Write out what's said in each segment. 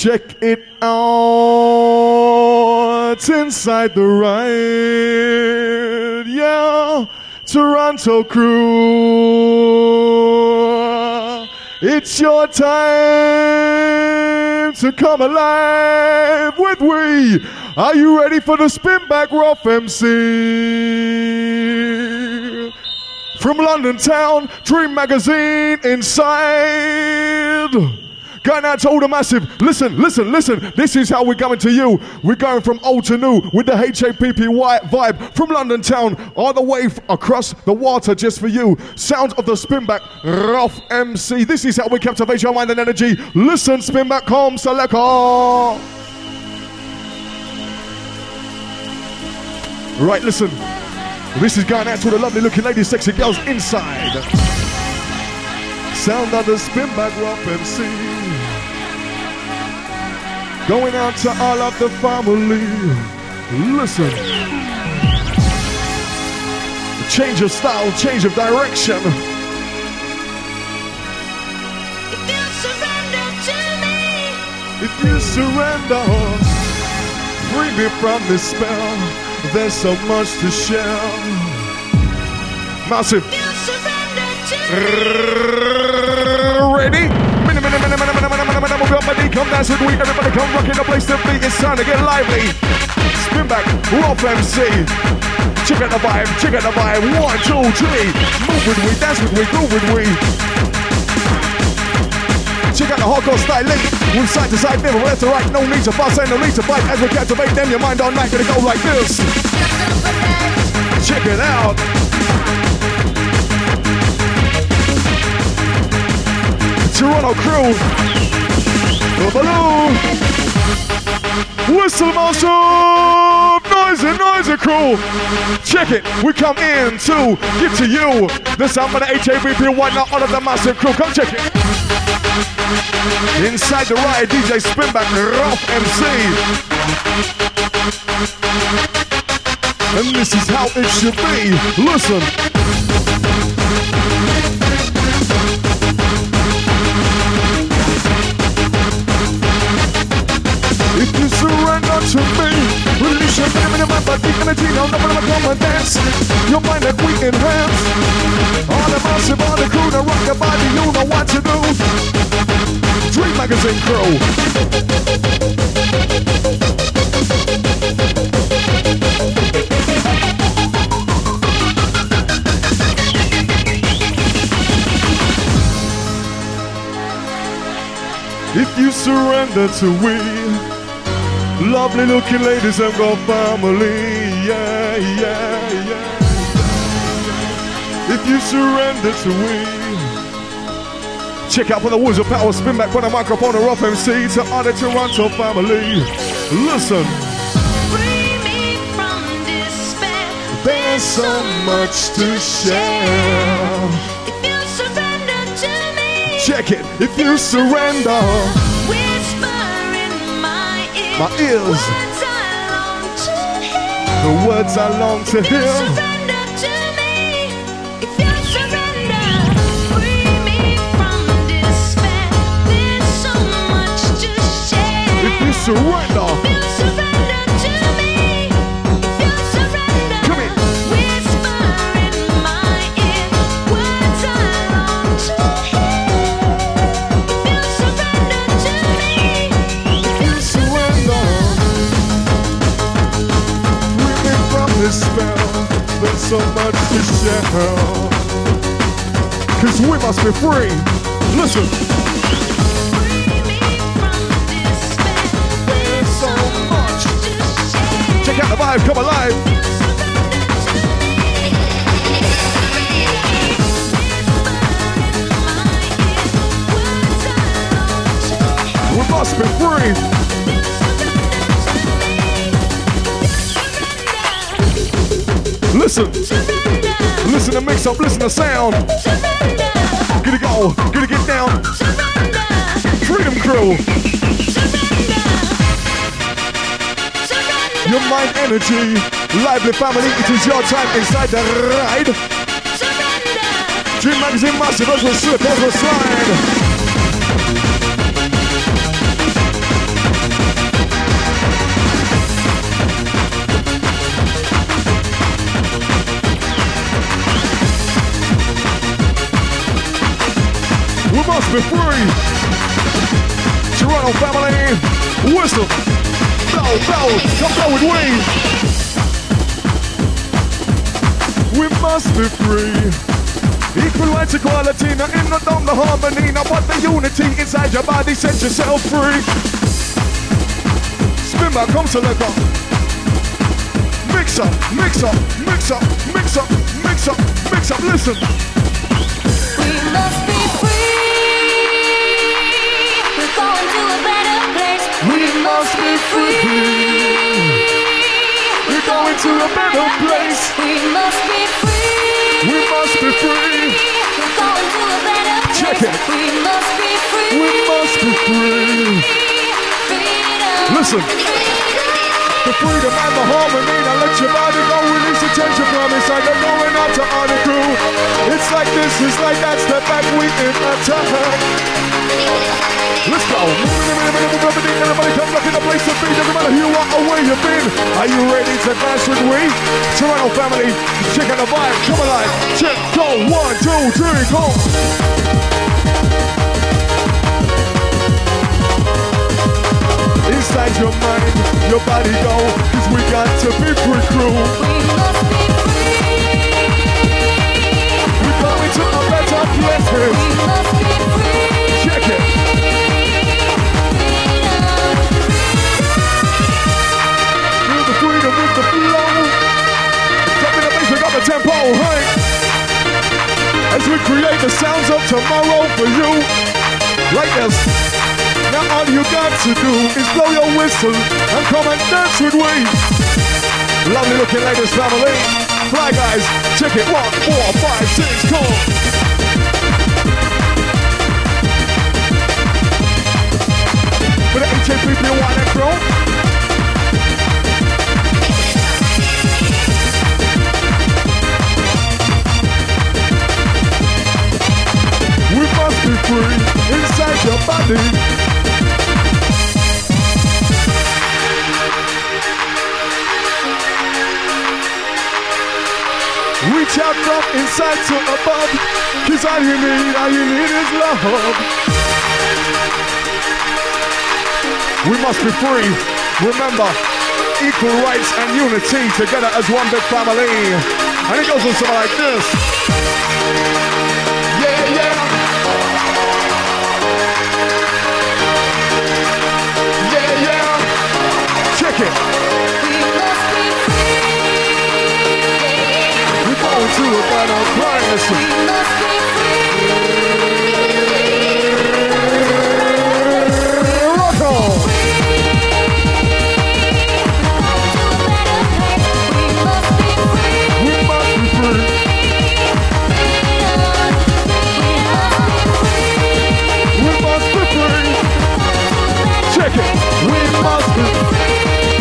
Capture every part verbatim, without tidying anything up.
Check it out inside the ride, yeah. Toronto crew, it's your time to come alive with we. Are you ready for the Spin Back Rough M C? From London town, Dream Magazine inside. Going out to all the massive, listen, listen, listen, this is how we're coming to you. We're going from old to new with the H A P P Y vibe from London town all the way f- across the water just for you. Sounds of the Spin Back Rough M C. This is how we captivate your mind and energy. Listen, Spin Back, come, select all. Right, listen. This is going out to the lovely looking ladies, sexy girls inside. Sound of the Spin Back Rough M C. Going out to all of the family. Listen. Change of style, change of direction. If you surrender to me, if you surrender, free me from this spell. There's so much to share. Massive. if you surrender to me, Ready? Minute, minute, minute, minute, minute, minute, minute, minute, everybody come dance with me. Everybody come rocking the place to be. It's time to get lively. Spin Back, Rough M C. Check out the vibe, check out the vibe. One, two, three. Move with me, dance with me, groove with me. Check out the hardcore style link. Move side to side, never left to right. No need to fuss and no need to fight. As we captivate them, your mind all night gonna go like this. Check it out. Toronto crew. Baloo. Whistle motion. Noisy, noisy crew. Check it. We come in to get to you. The sound of the H A B P Y, not all of the massive crew. Come check it. Inside the ride, D J Spin Back, Rough M C. And this is how it should be. Listen. If you surrender to me, release your name in my body, energy, now never gonna come and dance. Your mind that we enhance. All the massive, all the crew, that rock your body, you know what to do. Dream Magazine crew. If you surrender to we, lovely looking ladies and got family, yeah, yeah, yeah. If you surrender to we, check out for the Woods of Power, Spin Back on the microphone, and Rough M C to all the Toronto family. Listen. free me from despair. There's so much to share. If you surrender to me, Check it. If you surrender, whisper in my ear, my ears, words I long to hear. the words I long to If you hear. surrender to me, if you surrender, free me from despair. There's so much to share. If you surrender, If you surrender to me, if you surrender, Come in. whisper in my ear, words I long to hear. If you surrender to me, if you surrender, free me from this spell. There's so much to share. Cause we must be free. Listen. free me from despair. There's so much to share. Check out the vibe, come alive. We must be free. Listen. Listen to mix up, listen to sound. Gonna go, gonna get down. Freedom crew. Your mind energy. Lively family, it is your time inside the ride. Dream Magazine massive, as we slip, as we slide. be free. Toronto family, whistle, blow, blow, come blow with we. We must be free. Equal rights, equality, nothing not down the harmony, now but the unity inside your body, set yourself free. Spin back, come select up. Mix up, mix up, mix up, mix up, mix up, mix up, listen. We must be free. We're going to a better place. We must be free. We're going to a better place. We must be free. We must be free. We're going to a better place. Check it. We must be free. We must be free. Freedom. Listen. The freedom and the harmony. Now let your body go. Release the tension from inside. They're going out to all the crew. It's like this, it's like that. Step back, we in attack. Let's go. Everybody come back in the place to be. Doesn't matter who you are or where you've been. Are you ready to dance with we? Toronto family, check out the vibe. Come alive. Check, go. One, two, three, go. Inside your mind, your body go. Cause we got to be free crew. We must be free. We're going to a better place. We must be free. Check it. Feel the freedom with the flow. Drop in the bass, we got the tempo, hey. As we create the sounds of tomorrow for you. Like this. Now all you got to do is blow your whistle and come and dance with me. Lovely looking ladies, family. Fly guys, check it. One, four, five, six, come. For the H A P P one and pro. We must be free inside your body. Reach out from inside to above. Cause all you need, all you need is love. We must be free. Remember, equal rights and unity together as one big family. And it goes on something like this. Yeah, yeah. Yeah, yeah. Check it. We must be free. We're going to a better place. We must be free. Rock on. We must be free. We must be free. We must be free. Check it. We must be free.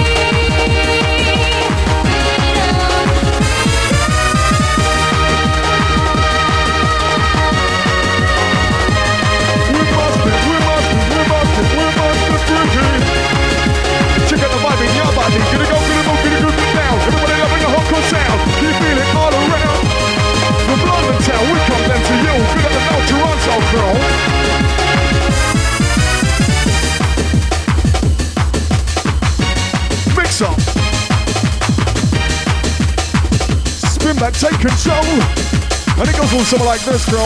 We must be, we must be, we must be, we must be free. Check out the vibe in your body. Gonna go, gonna move, gonna go, get down. Everybody loving the hardcore sound. Keep feeling all around. From London town, we come then to you. Good at the North Toronto girl. Mix up. Spin back, take control. And it goes on something like this, girl.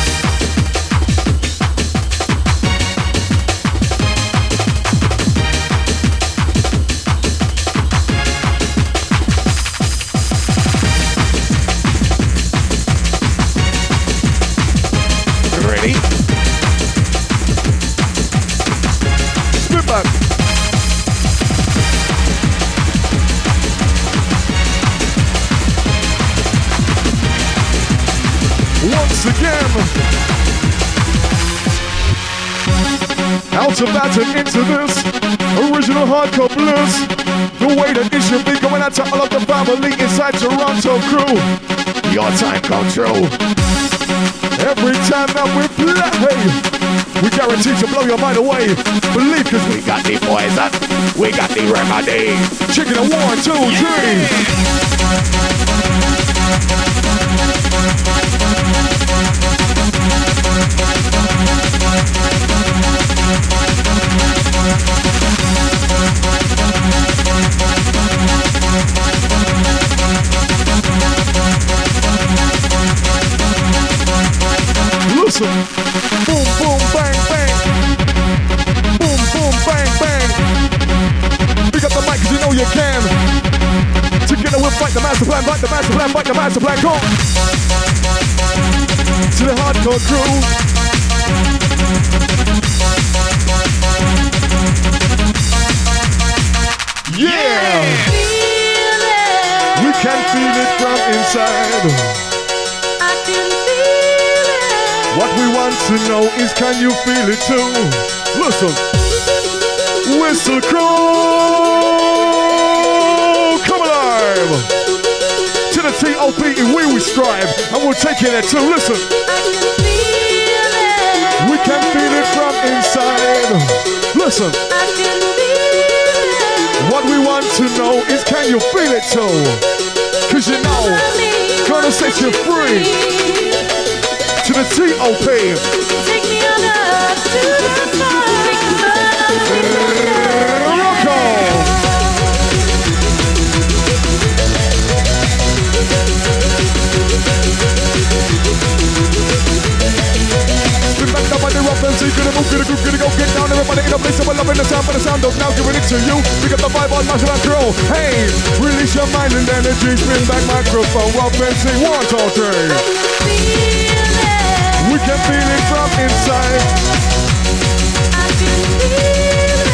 Ready? Spin back. Once again. Out of that and into this original hardcore blues. The way that it should be going out to all of the family inside Toronto crew. Your time come true. Every time that we play, we guarantee to blow your mind away. Believe, cause we got the poison, we got the remedy. Chicken a one, two, three. master plan, bite the master plan, bite the master plan, go! To the hardcore crew. Yeah! We can feel it from inside. I can feel it. What we want to know is, can you feel it too? Listen. Whistle crew, come alive. To the T O P E, we we strive, and we'll take it there too. Listen. I can feel it. We can feel it from inside. Listen. I can feel it. What we want to know is, can you feel it too? Cause you know, gonna set you free. To the T O P. Take me on up to the fire. We can burn on the window. Rock on. Spin back up on the rock and see, gonna move, gonna go, gonna go, get down. Everybody in a place, we're loving the sound, but the sound of now giving it to you. We got the vibe on Marshall and Crow. Hey, release your mind and energy. Spin back microphone, up and sing one, two, three. We can feel it from inside. I can feel it.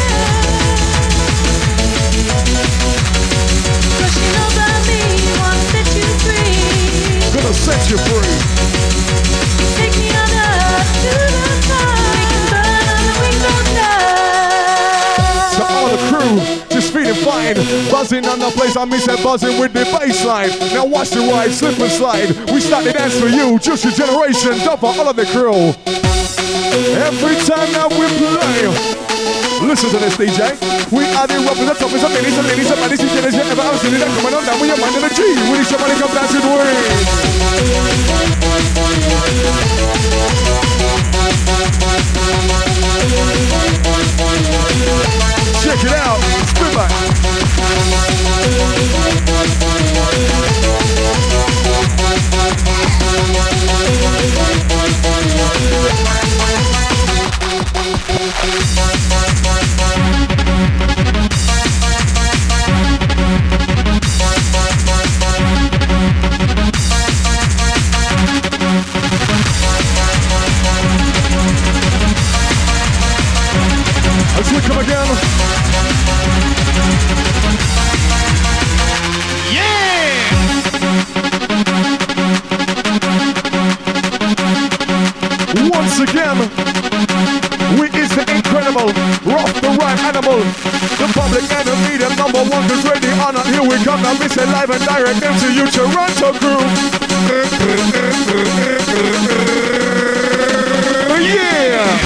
Rushing over me, won't set you free. Gonna set you free. Take me on up to the top. We can burn on the windows now. To all the crew, just feeling fine. Buzzing on the place, I miss that buzzing with the bass line. Now watch the ride, slip and slide. We start the dance for you, just your generation. Don't for all of the crew. Every time that we play, listen to this D J. We are the rock the top is a minis and ladies and baddies. You can ever ever seen it coming on down with your mind in the G. We need somebody come dancing with. Check it out. Spin back. Let's look come again. Once again, we is the incredible, rough the rhyme animal, the public enemy, the number one, cause ready or not, here we come, now we say live and direct M C U Toronto crew. Yeah!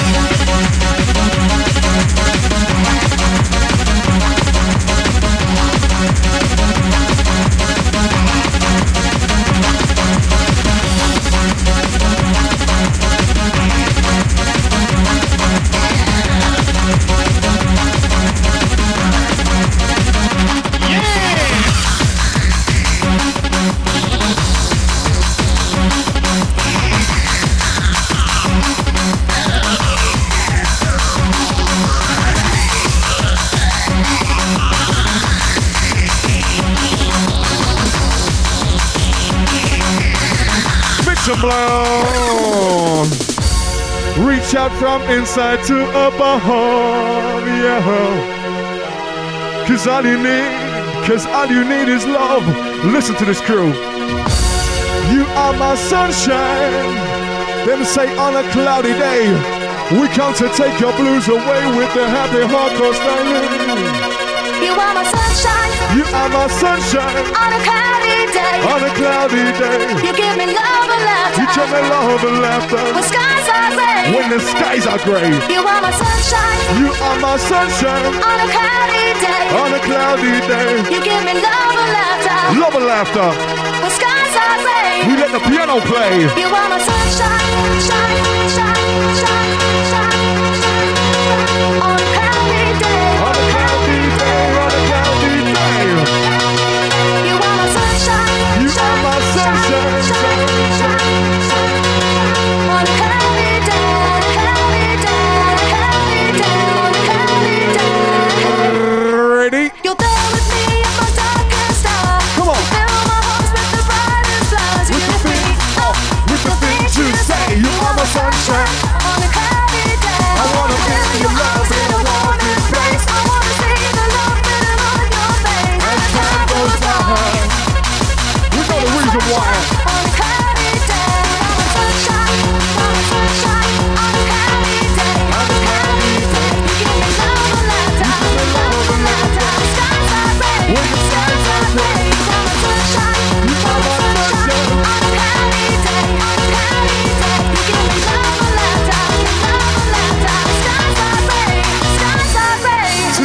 Blown. Reach out from inside to up above, yeah. Cause all you need, cause all you need is love. Listen to this crew. You are my sunshine. Them say on a cloudy day, we come to take your blues away with the happy hardcore styling. You are my sunshine. You are my sunshine. On a cloudy day. On a cloudy day. You give me love and laughter. You give me love and laughter. When skies are gray. When the skies are gray. You are my sunshine. You are my sunshine. On a cloudy day. On a cloudy day. You give me love and laughter. Love and laughter. When skies are gray. We let the piano play. You are my sunshine. Shine, shine, shine, shine, shine. On a cloudy day. On a cloudy day. On a cloudy day. You are my sunshine. You are my sunshine. Shine, shine, shine. On a cloudy day. Cloudy day. Cloudy day. Cloudy day. Ready? You're there with me in my darkest hour. Come on. You fill my heart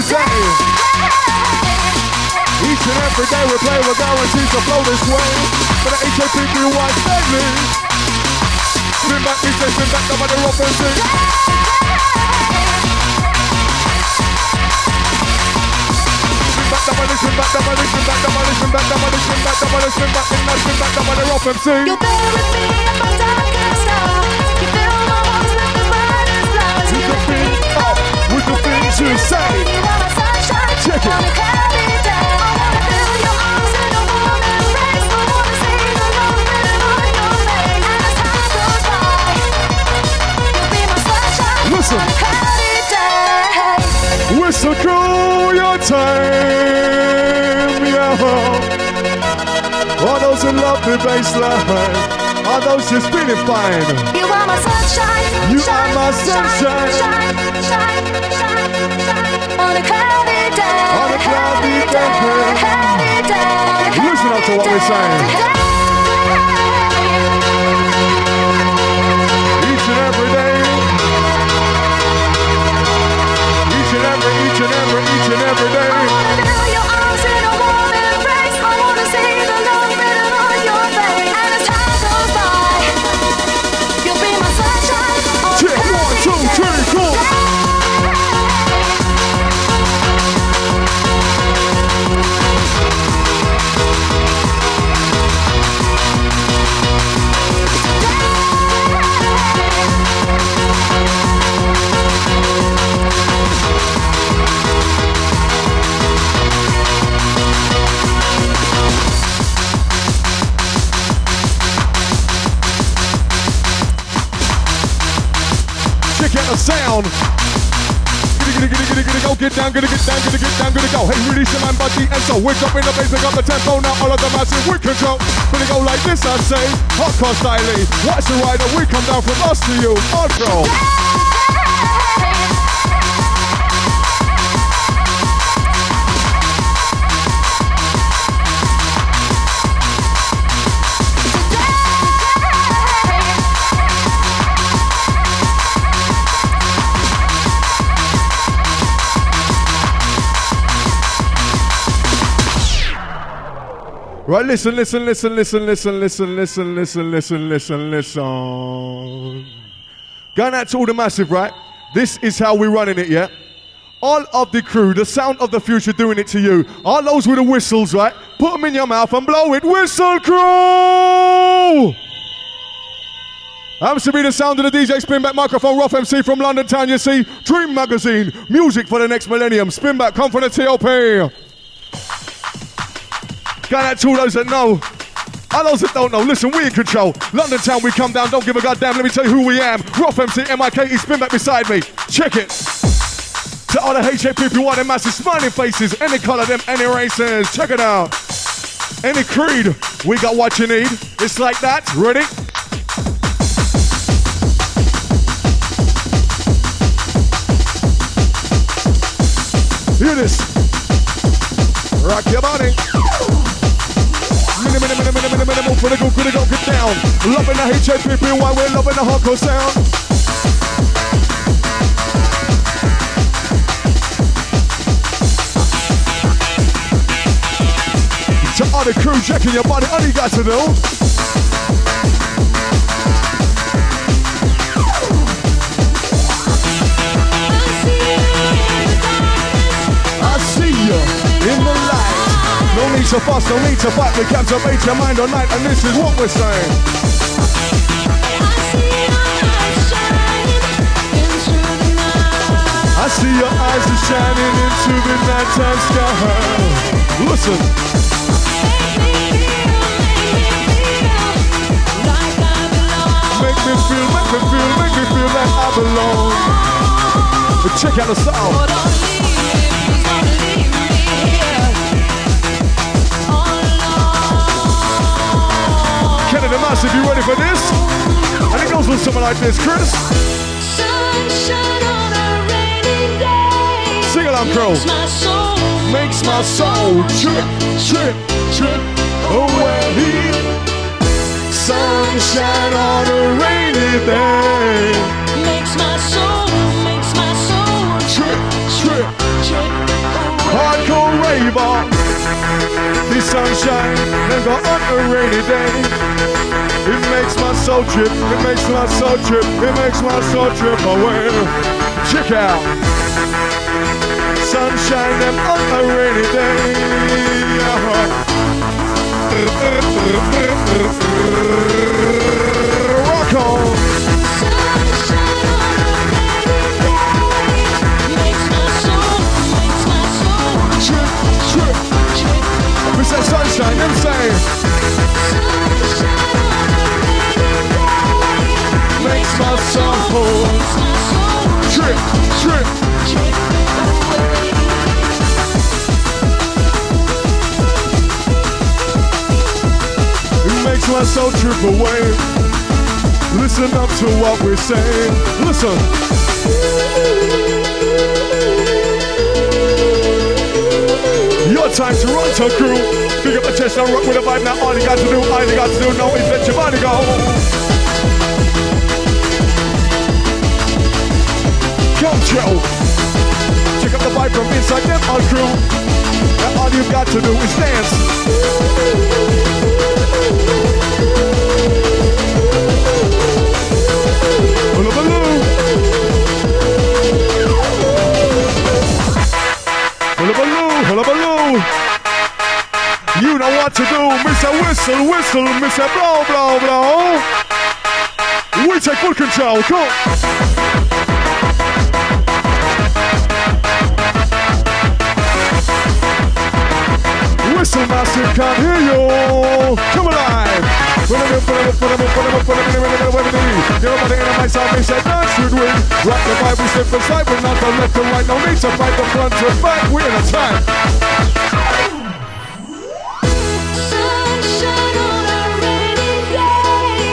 day. Each and every day we play, we're guaranteed to flow this way. For the H A P P Y family. Spin back, we say spin back, nobody rough and sing. Spin back, nobody, spin back, nobody, spin back, nobody, spin back, nobody, spin back, nobody, spin back, spin back, nobody rough and sing. You're there with me in my darkest hour. You fill my heart with the brightest flowers. With the thing up, with the things you say. You are my sunshine. Check it. On a cloudy day. I wanna feel your arms in a warm embrace. I wanna see the love written on your face. And as time goes by, you'll be my sunshine. Listen. On a cloudy day. Whistle through your time, yeah. All those who love the bassline, all those just feeling fine. You are my sunshine. You shine, are my sunshine. Shine, shine, shine, shine, shine. On a cloudy day. On a cloudy day. Cloudy day. Listen up to what we're saying. Each and every day. Each and every, each and every, each and every day. I wanna feel your arms in a warm embrace. I wanna see the love written on your face. And as time goes by, you'll be my sunshine. On a Check, one, two, three, four. Check out the sound. Giddy, giddy, giddy, giddy, giddy, go, get down, giddy, get down, giddy, get down, giddy, go. Hey, release your man, buddy, and so we're dropping the bass, pick up the tempo, now all of the massive, we control. Gonna go like this, I say, hardcore styling. Watch the rider, we come down from us to you, hardcore. Right, listen, listen, listen, listen, listen, listen, listen, listen, listen, listen, listen. Going out to all the massive, right? This is how we're running it, yeah? All of the crew, the sound of the future doing it to you. All those with the whistles, right? Put them in your mouth and blow it. Whistle crew! Happens to be the sound of the D J Spin Back microphone, Rough M C from London Town, you see. Dream Magazine, music for the next millennium. Spin Back, come from the T O P. Going out to all those that know. All those that don't know, listen, we in control. London Town, we come down, don't give a goddamn. Let me tell you who we am. Rough M C, M I K E, Spin Back beside me. Check it. To all the H A P P Y, them massive smiling faces. Any colour, them, any races. Check it out. Any creed, we got what you need. It's like that. Ready? Hear this. Rock your body. Minute, minute, minute, minute, minute, minute, move for the go, for the go, get down. Loving the H A P P Y, we're loving the hardcore sound. To all the crew checking your body, all you got to do. I see you in the light. No need to fuss, no need to fight. We captivate your mind all night, and this is what we're saying. I see your eyes are shining into the nighttime sky. Listen. Make me feel, make me feel, make me feel like I belong. But check out the sound. Canada Massive, you ready for this? And it goes with something like this, Chris. Sunshine on a rainy day. Sing along, Crow. Makes my soul, Makes my soul trip, trip, trip away. Sunshine on a rainy day. makes my soul, makes my soul Trip, trip. trip fever. The sunshine never on a rainy day. It makes my soul trip, it makes my soul trip, it makes my soul trip away. Check out. Sunshine and on a rainy day. Rock on. Trip, trip. We say sunshine, them say. Makes my soul trip, trip. It makes my soul trip away. Listen up to what we're saying. Listen. Your time, Toronto crew. Big up the chest and rock with a vibe. Now all you got to do, all you got to do now is let your body go. Come Joe. Check out the vibe from inside them all crew. And all you got to do is dance. Hullabaloo. Hullabaloo, hullabaloo. You know what to do, Mister Whistle, whistle, Mister Blow, blow, blow. We take full control, come on. Whistle master can't hear you. Come alive. Everybody in my side, they say dance should win. Rock the vibe, we step aside. We're not the left and right, no need to fight the front to back. We're in a time. Sunshine on a rainy day.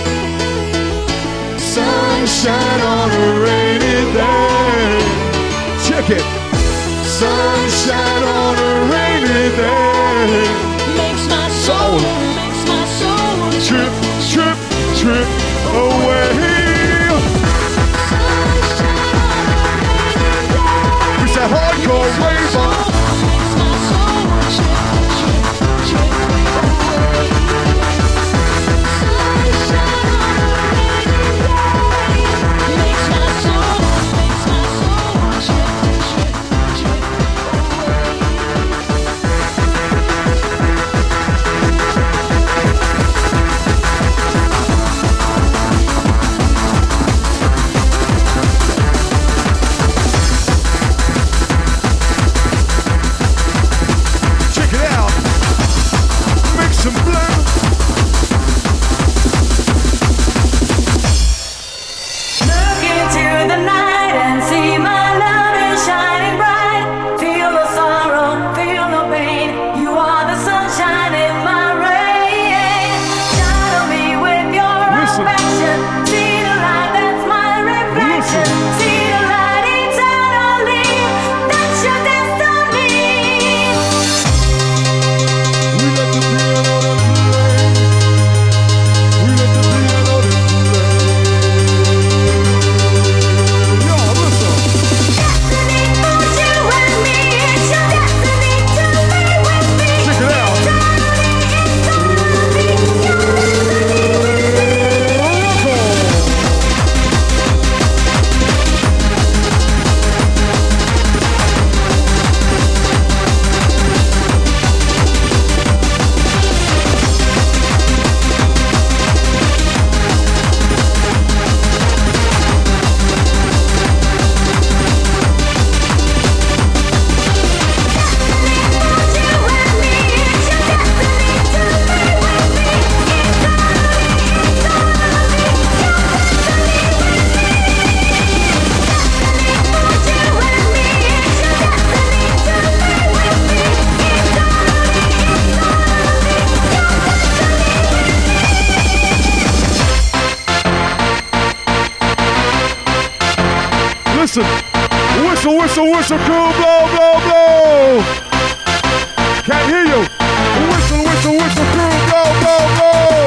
Sunshine on a rainy day. Check it. Sunshine on a rainy day. Makes my soul, makes my soul Trip, trip, trip away. We say hardcore raver. Makes my soul trip, trip, trip away. Sunshine on a rainy day. Makes my soul, makes my soul trip, trip, trip away. Check it out. Mix and blend. Look into the night and see my love is shining bright. Feel the sorrow, feel the pain. You are the sunshine in my rain. Shine on me with your Listen. affection. See the light, that's my reflection. Listen. See the light eternally. That's your destiny. We let the piano play. We let the piano play. Yo, listen. Destiny for you and me. It's your destiny to be with me. Check it out. Eternally, eternally. Your destiny. Listen. Whistle, whistle, whistle, crew, blow, blow, blow. Can't hear you. Whistle, whistle, whistle, crew, blow, blow, blow.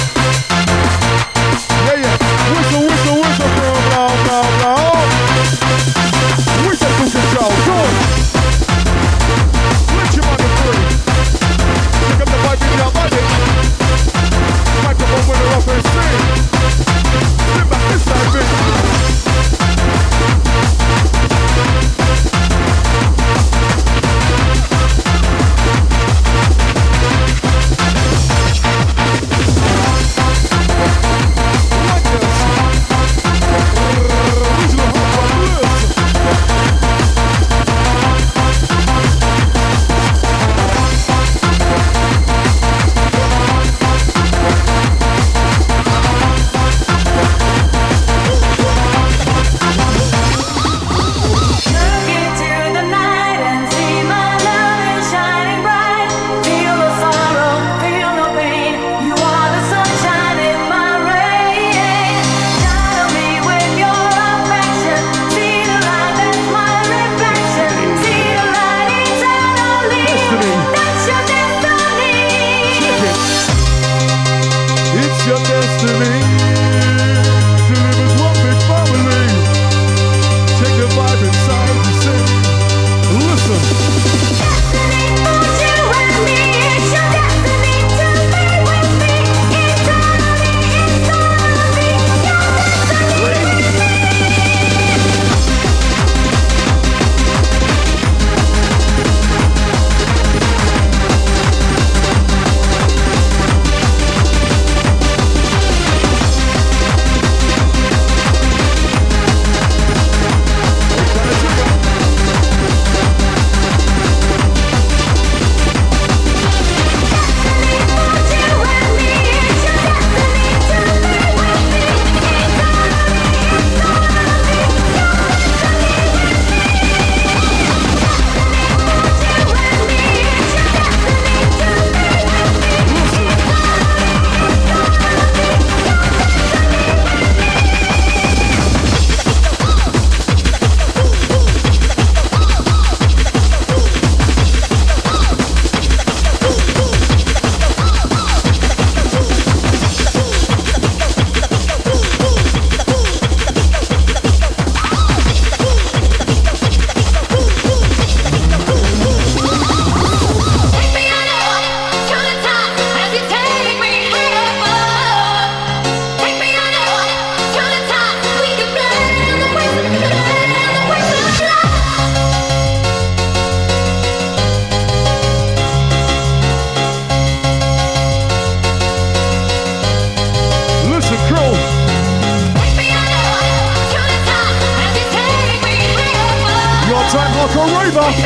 Yeah, yeah. Whistle, whistle, whistle, crew, blow, blow, blow. We take full control. Go on. Let your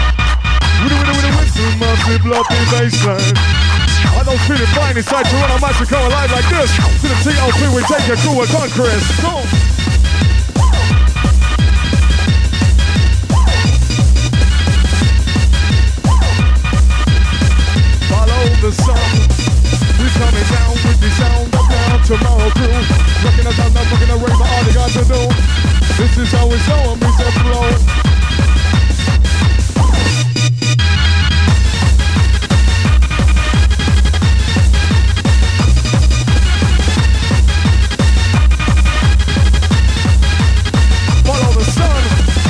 With a, with a, with a, with some massive lovely baseline. I don't feel it fine inside Toronto Massacre alive like this. To the T L P, we take it cool with Conquest. Go. Follow the sun. This coming down with the sound of down tomorrow crew. Rocking the sound, I'm rocking the rave, but all they got to do. This is how it's all me to flow. Follow the sun.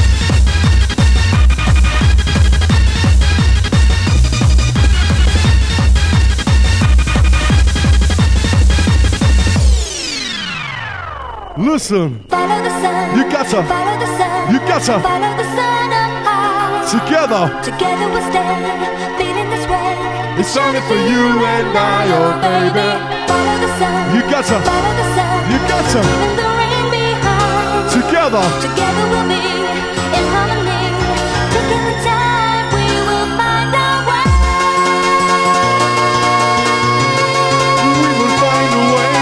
Listen, Follow the sun. you gotta, Follow the sun. you gotta, Follow the sun up high. together. Together we'll stay, feeling this way. It's only for you and I, oh baby. Follow the sun. You gotta, Follow the sun. you gotta, Leaving the rain behind. together. Together we'll be in harmony. Taking the time, we will find our way. We will find a way.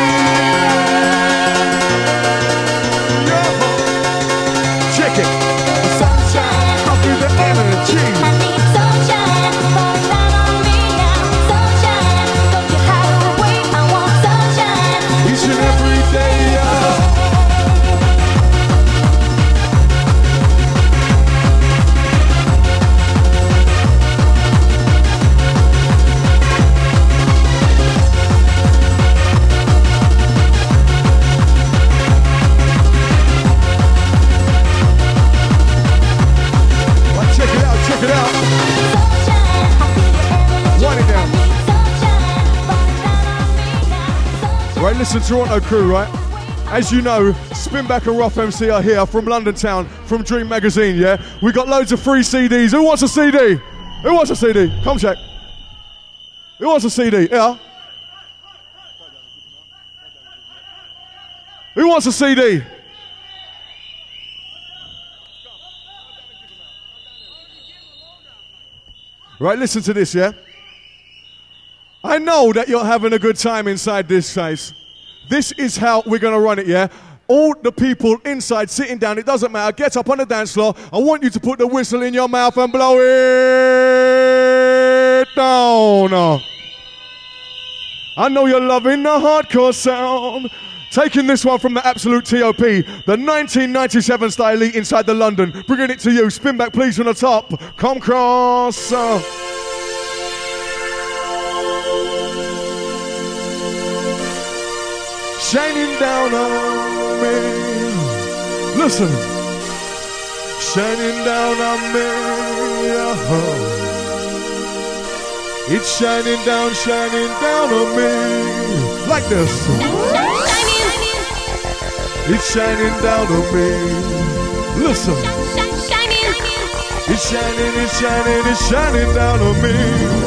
Yeah. Check it. The sunshine, I'll be the energy. I need sunshine, fall down on me now. Sunshine, don't you hide away. I want sunshine. Each and every day, yeah. Well, check it out, check it out. Sunshine, I feel your energy. Wind it down. I need sunshine, fall down on me now. Sunshine. Right, listen, Toronto crew, right? As you know, Spinback and Rough M C are here from London Town, from Dream Magazine, yeah? We got loads of free C Ds. Who wants a C D? Who wants a C D? Come check. Who wants a C D? Yeah? Who wants a C D? Right, listen to this, yeah? I know that you're having a good time inside this place. This is how we're going to run it, yeah? All the people inside sitting down, it doesn't matter, get up on the dance floor. I want you to put the whistle in your mouth and blow it down. I know you're loving the hardcore sound. Taking this one from the absolute T O P, the nineteen ninety-seven style elite inside the London. Bringing it to you. Spin back, please, from the top. Come cross. Uh. Shining down on me. Listen. Shining down on me. Uh-huh. It's shining down, shining down on me. Like this. It's shining down on me. Listen. It's shining, it's shining, it's shining down on me.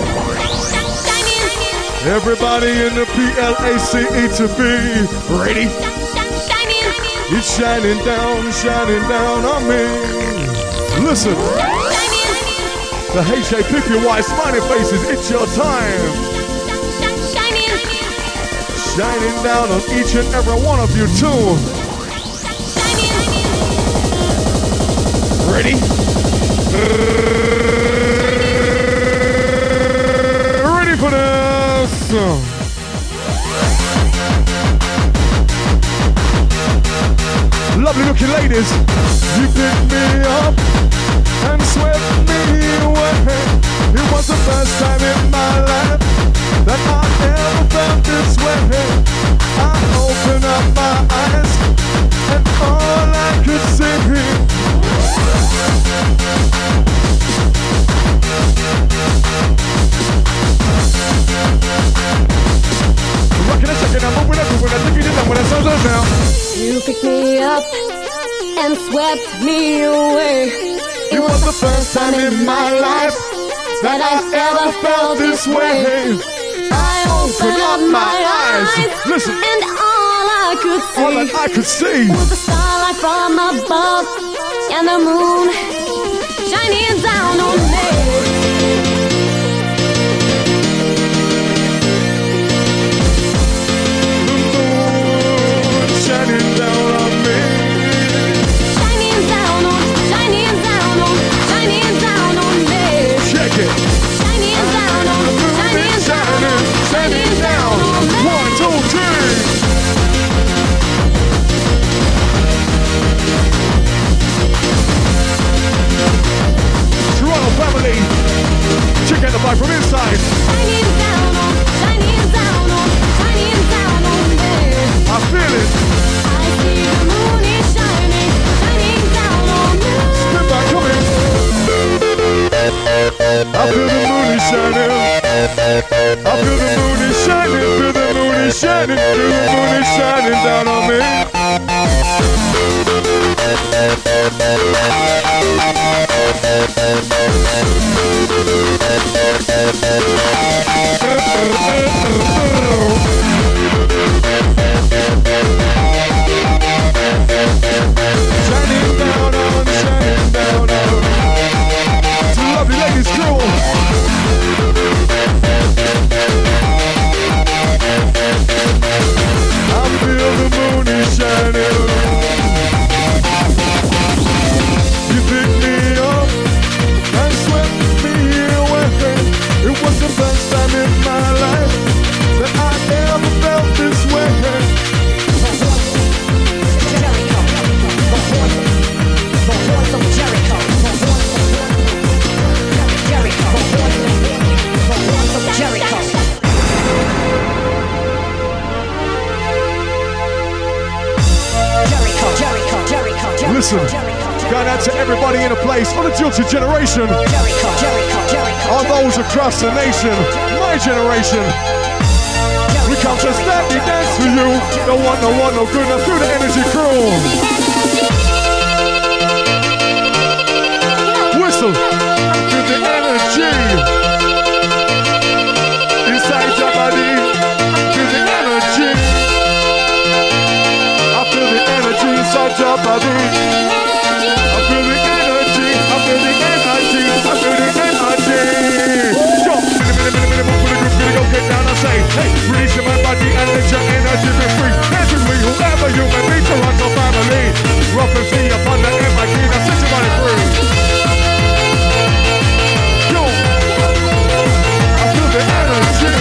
Everybody in the P L A C E to be ready. It's shining down, shining down on me. Listen. The H A P P Y smiley faces, it's your time. Shining down on each and every one of you too. Ready? Ready for this? Lovely looking ladies, you picked me up and swept me away. It was the first time in my life that I ever felt this way. I opened up my eyes and all I could see. Rockin' a second, I'm moving up, moving up, taking it down when I sound us now. You picked me up and swept me away. It was the first time in my life that I ever felt this way. I opened up my eyes, listen, and all I could see, all that I could see was the starlight from above and the moon shining down on me. Shining down on me. Shining down on, shining down on, shining down on me. Check it. Shining down on, shining down on, shining down on me. shining. I feel the moon is shining, feel the moon is shining, feel the moon is shining down on me. Shining down on, shining down on. Two lovely ladies, cool. I feel the moon is shining. You picked me up and swept me away. It was the first time in my life that I ever felt this way. Listen, going out to everybody in a place on the Jilted generation. All those across the nation, my generation. We come to steady dance for you. No one, no one, no good enough through the energy crew. Whistle through the energy. Inside your body, through the energy. I feel the energy inside your body. I feel the energy, I feel the energy, I feel the energy. Yo, minute, minute, minute, minute, move with the group, gonna go get down. I say, hey, release your mind, body and let your energy be free. Dance with me, whoever you may be, Toronto family. Rough and free upon the M I K, now set your body free. Yo, I feel the energy.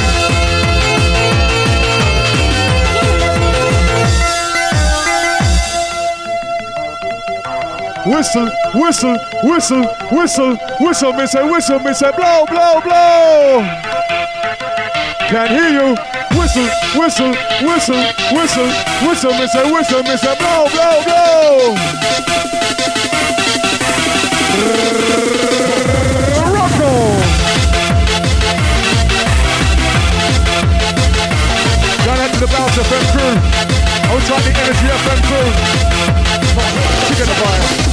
Whistle, whistle, whistle, whistle, whistle, me say, whistle, me say, blow, blow, blow. Can't hear you. Whistle, whistle, whistle, whistle, whistle, me say, whistle, me say, blow, blow, blow. Rock on. Going out to the Bounce F M crew. Outside the Energy F M crew. She got the vibe.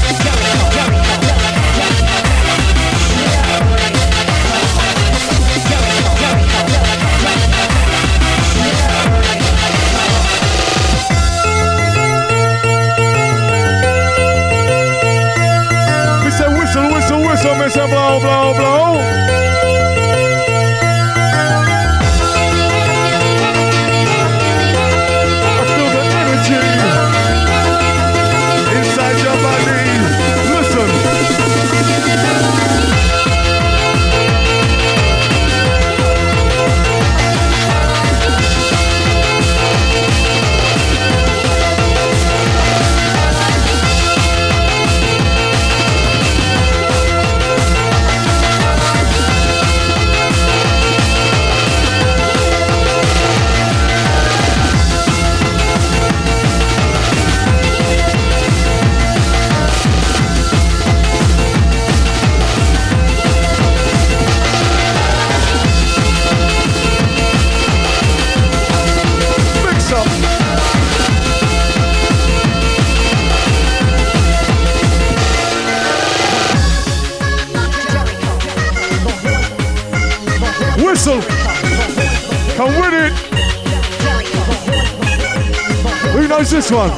We say whistle, whistle, whistle, we say blow, blow, blow. I feel the energy inside your body. Listen. Whistle, come with it. Who knows this one?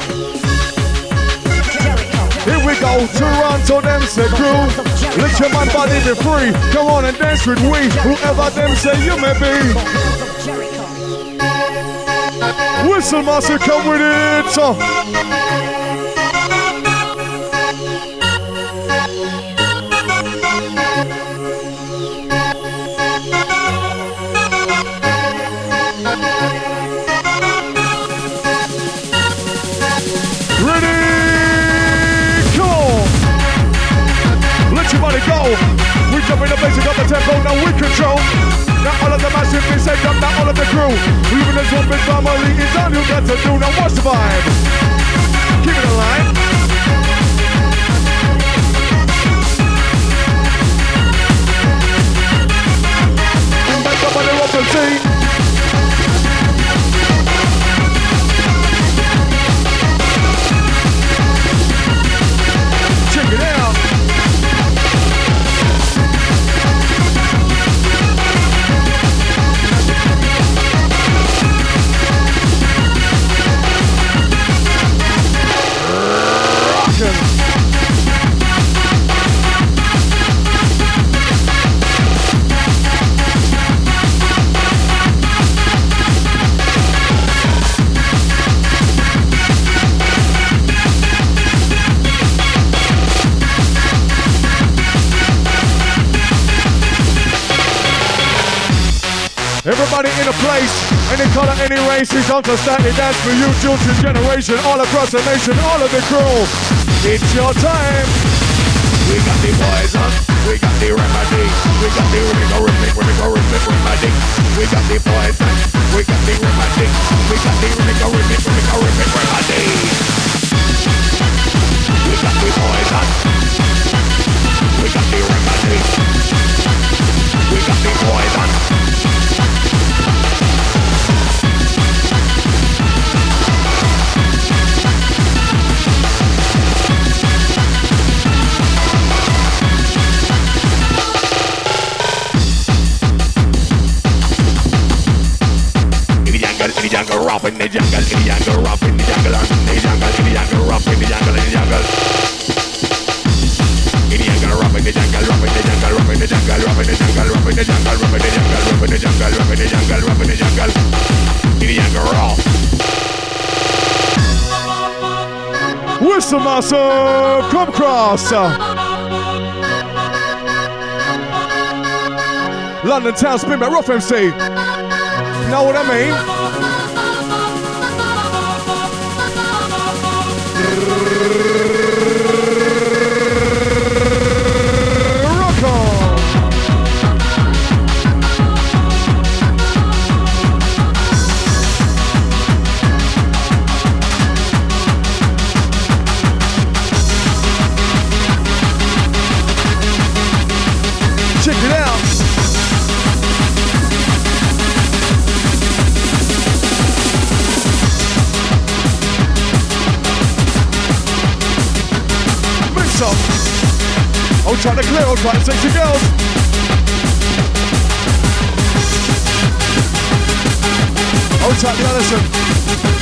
Here we go, Toronto, them say crew. Let your man body be free. Come on and dance with we, whoever them say you may be. Whistle master, come with it. So. Go. We jump in the place, we got the tempo, now we control. Now all of the massive things say jump, now all of the crew. We live in this one big family, it's all you got to do. Now watch the vibe. Keep it alive. M C. Check it out. Everybody in a place, any color, any race, is on to start the dance for you, children's generation, all across the nation, all of the crew. It's your time. We got the poison, we got the remedy, we got the rhythm, rhythm, rhythm, remedy. We got the poison, we got the remedy, we got the rhythm, rhythm, rhythm, remedy. We got the poison, we got the remedy, we got the poison. In the jungle, rough in the jungle, in the jungle, rough in the jungle, in the jungle, in the jungle, rough in the jungle, in the jungle. In the jungle, rough in the jungle, rough in the jungle, rough in the jungle, rough in the jungle, rough in the jungle, rough in the jungle, rough in the jungle, rough in the jungle, rough in the jungle. In the jungle, rough. Whistle massive, come cross. London town spin back, rough M C. Know what I mean? Rock on. Check it out. I'll try to clear, I'll try to sexy girls. I'll try the Allison.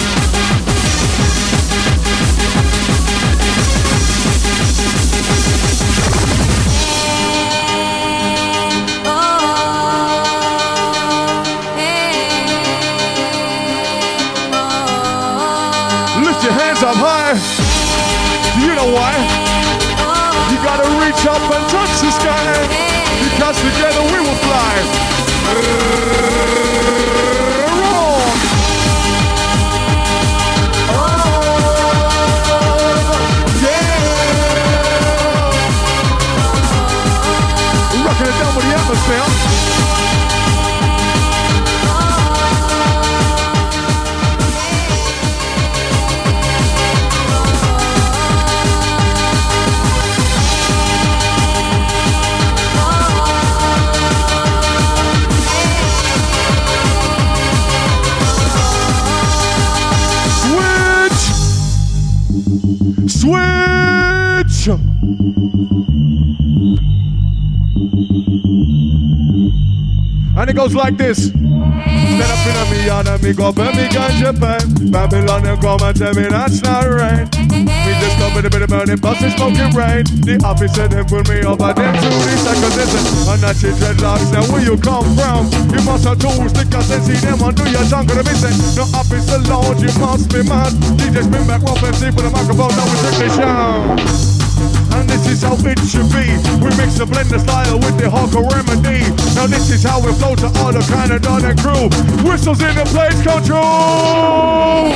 Lift your hands up high. You know why? You gotta reach up and touch the sky, because together we will fly. Roar. Yeah. Rocking it down with the atmosphere. Switch! And it goes like this. Stand up in a me yard and me go Birmingham, Japan. Babylon and come and tell me that's not right. Me discovered a bit of burning bus and smoking rain. The officer then pulled me over them to the second listen. And that's your dreadlocks, now where you come from? You must have tools, stickers and see them undo your tongue. Gonna be saying, no officer Lord, you must be mad. D J spin back, rough and see for the microphone, now we strictly shout. And this is how it should be. We mix the blender style with the hardcore remedy. Now this is how we flow to all the Canada and crew. Whistles in the place, control.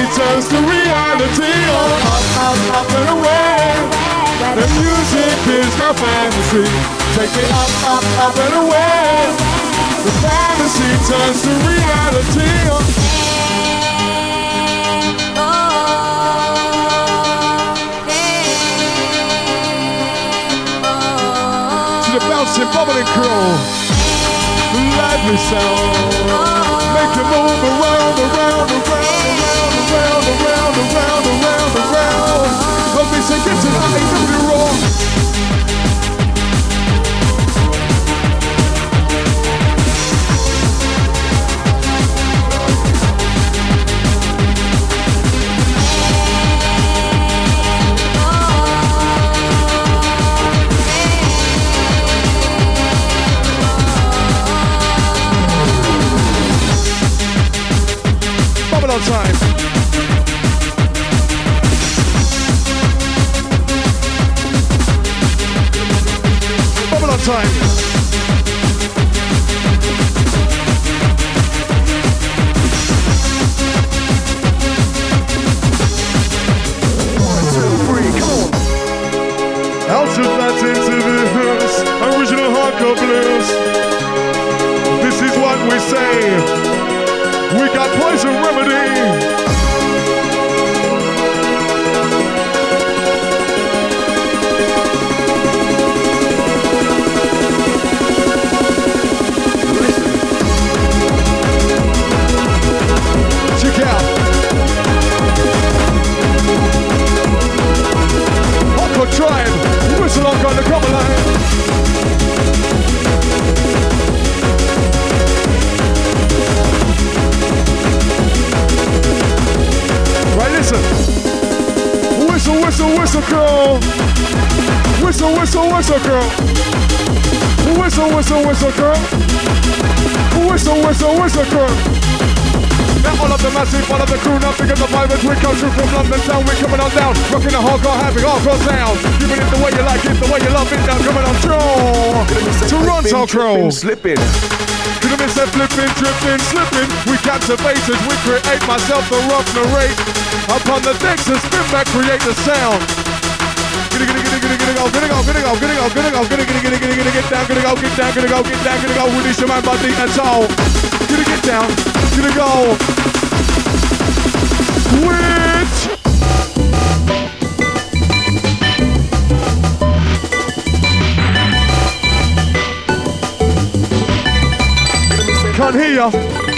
turns to reality. Oh, up, up, up and away. The music is my fantasy. Take me up, up, up and away. The fantasy turns to reality. Oh. The bouncing, bubbling crew, lively sound, make it move around, around, around, around, around, around, around, around, around. Let me say, get to the A W Raw. Babylon time. Babylon time. One, two, three, come on. House of that into the house, original hardcore blues. This is what we say. We got Poison Remedy. Check out. Hardcore Tribe. Whistle on the cover line. Listen. Whistle, whistle, whistle, girl. Whistle, whistle, whistle, girl. Whistle, whistle, whistle, girl. Whistle, whistle, whistle, girl. Now all of the massive, all of the crew, now because the vibes we come through from London town, we're coming on down, rocking the hardcore, having hardcore sound, giving it the way you like it, the way you love it. Now coming on strong. Toronto crew. Slipping. Gonna miss that flipping, tripping, slipping. We captivated, we create myself the rough narrate. Upon the decks and spin back, create the sound. Gonna gonna gonna gonna gonna go, gonna go, gonna go, gonna go, gonna go, gonna gonna gonna gonna gonna get down, gonna go, get down, gonna go, get down, gonna go. Release your mind, body and soul. Gonna get down, gonna go. Switch. Can't hear ya.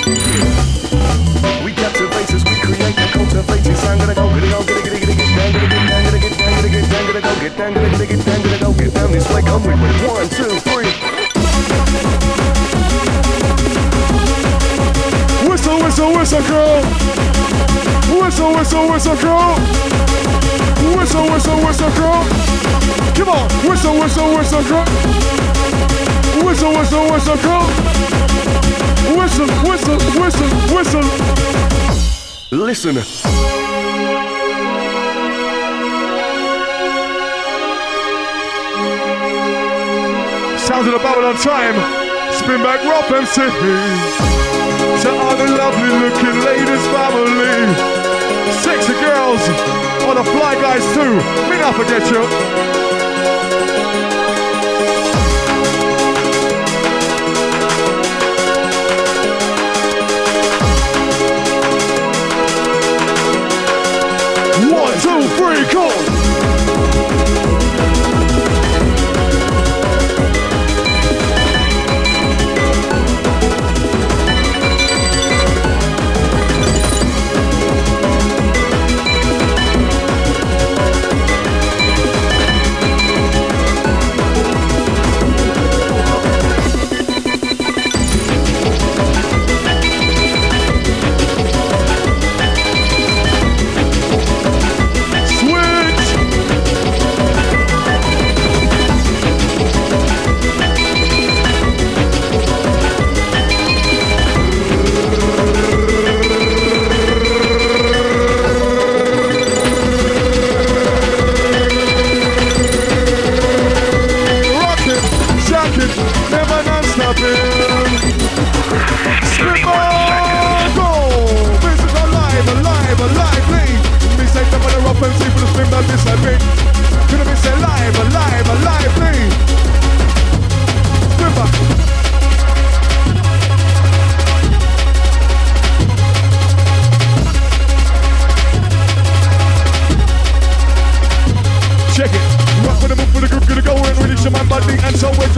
We captivate as we create and cultivate it. I'm gonna go, gonna go, gonna gonna gonna get down, gonna get down, gonna get down, gonna get down, gonna go, get down, gonna gonna get down, gonna go, get down this way. Come with me. One, two, three. Whistle, whistle, whistle, girl. Whistle, whistle, whistle, girl. Whistle, whistle, whistle, girl. Come on, whistle, whistle, whistle, girl. Whistle, whistle, whistle, girl. Whistle, whistle, whistle, whistle. Listen. Sounds of the Babylon time. Spin back, Rob M C. To all the lovely looking ladies, family. Sexy girls. All the fly guys too. Me not forget you. One, two, three, go!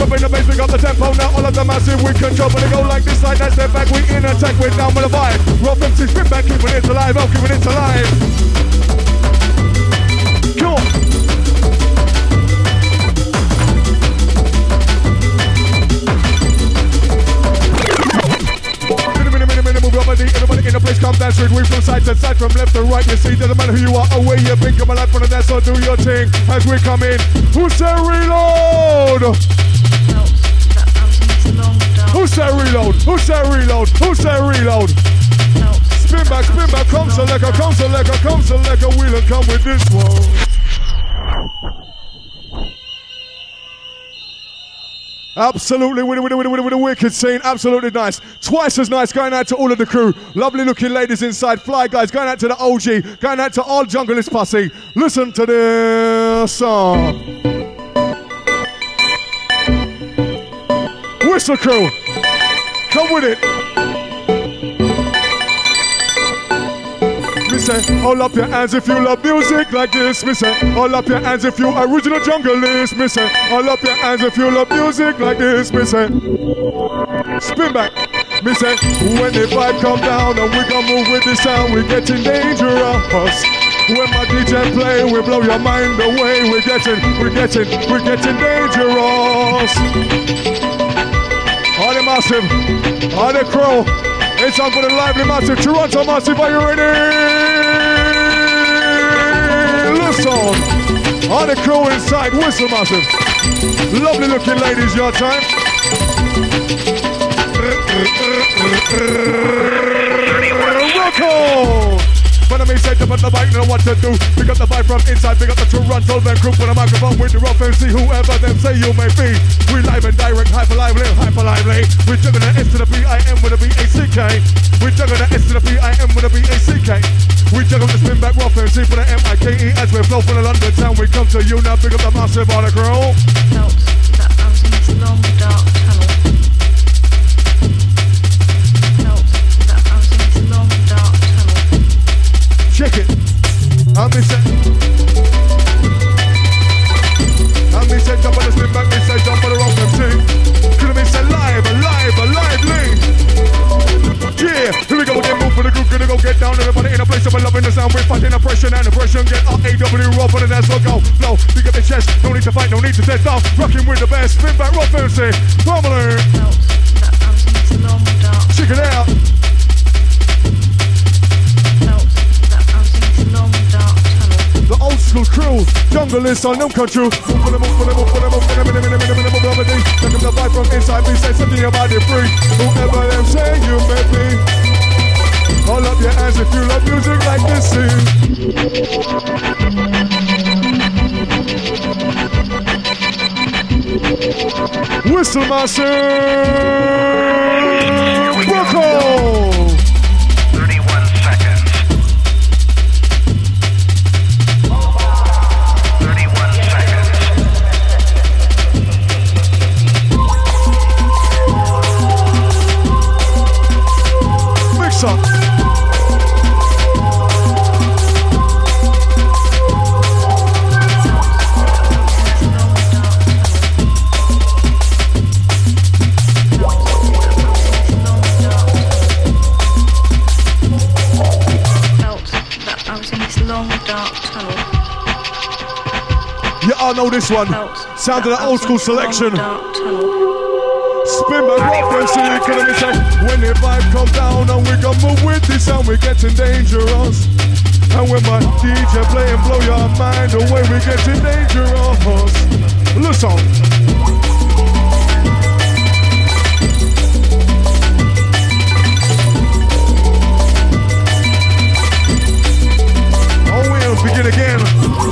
up in the bass, we got the tempo now. All of the massive, we control. But they go like this, like that, step back, we in attack, we're down with the vibe. Rough M C, spin back, keeping it alive, oh, keeping it alive. Come on. Everybody in the place, come dance with. We from side to side, from left to right. You see, doesn't matter who you are or where you've been. Come alive from the dance, so do your thing as we come in. Who said reload? Who said reload? Who said reload? Who said reload? Spin back, spin back, come selector, come selector, come selector. We'll come with this one. Absolutely, with a, with, a, with, a, with a wicked scene, absolutely nice. Twice as nice, going out to all of the crew. Lovely looking ladies inside, fly guys, going out to the O G, going out to all Junglist posse. Listen to this song. Whistle crew, come with it. Me say, hold up your hands if you love music like this. Me say, hold up your hands if you original junglist. Me say, hold up your hands if you love music like this. Me say, spin back. Me say, when the vibe come down and we gon' move with the sound, we getting dangerous. When my D J play, we blow your mind away. We're getting, we're getting, we're getting dangerous. All the massive, all the crow. It's time for the lively massive, Toronto massive, are you ready? Listen, all the crew inside, whistle massive. Lovely looking ladies, your time. Rock on! When I may say jump on the bike, know what to do. Pick up the vibe from inside, pick up the Toronto then group with a microphone with the rough M C, whoever them say you may be. We live and direct, hyper lively, hyper lively. We juggle the S to the B I M with a B A C K. We juggle the S to the B I M with a B A C K. We juggle the spin back rough M C for the M I K E as we flow from the London town. We come to you now, pick up the massive on the crew. Felt that I was in this long dark tunnel. Felt that I was in this long dark tunnel. Check it. I'm me say. I'm me say jump on the spin back. Me say jump on the rock M C. Could me say live, alive, lively. Yeah, here we go. They move for the group. Gonna go get down. Everybody in a place of a loving the sound. We're fighting oppression and oppression. Get R A W rough on the dance floor. Go flow. Pick up the chest. No need to fight. No need to test off. Rocking with the best. Spin back rough M C. Family. Felt that I was in this long dark. Check it out. The old school crew, Junglist on them country. Move for them, move for them, move for them, move for them, in a minute, minute, minute, minute, minute, minute. Take them the vibe from inside me, say something about it free. Whoever them say you may be. Hold up your hands if you love music like this, see. Whistle master, Rocco. Up. You all know this one. Sound of the old school selection. Spin back rock and see it, can I say, when the vibe come down and we gon' move with this and we getting dangerous. And when my D J play and blow your mind away, we getting dangerous. Listen. Oh, we'll begin again.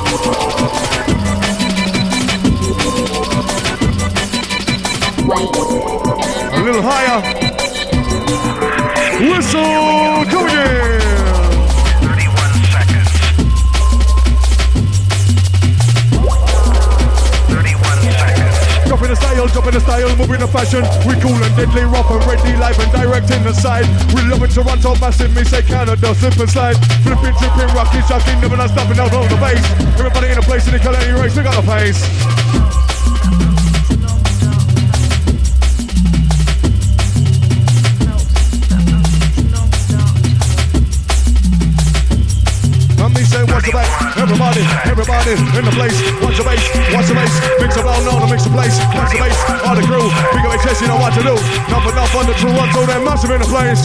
A little higher. Whistle, go again. thirty-one seconds. thirty-one seconds. Drop in the style, drop in the style, moving the fashion. We cool and deadly, rough and ready, live and direct in the side. We love it, Toronto, massive, me say Canada, slip and slide. Flipping, tripping, rocking, shocking, never not stopping out on the bass. Everybody in a place in the color, race, we got the pace. everybody in the place. Watch the bass, watch the bass. Mix a well known, mix the place. Watch the bass, all the crew. Pick up a chest, you know what to do. Number enough on the Toronto, they're massive in the place.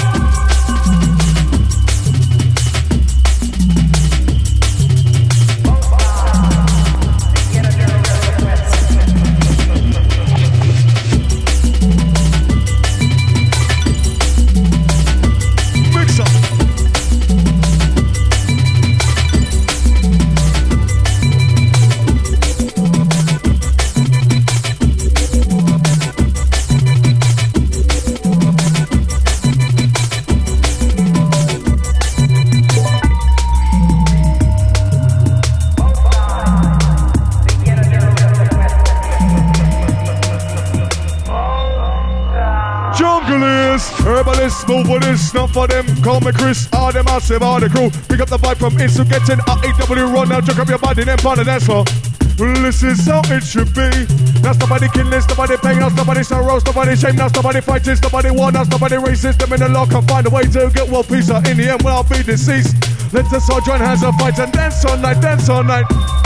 Herbalist, move for this, not for them. Call me Chris, all them massive, all the crew. Pick up the vibe from Insta, getting a A W run now. Check up your body, then part of the dance floor. This is how it should be. That's nobody killing, nobody paying us, nobody sorrows, nobody shame, that's nobody fighting, nobody warn us, nobody racist. Them in the law can find a way to get world peace. In the end, we'll be deceased. Let us all join hands and fight and dance all night, dance all night.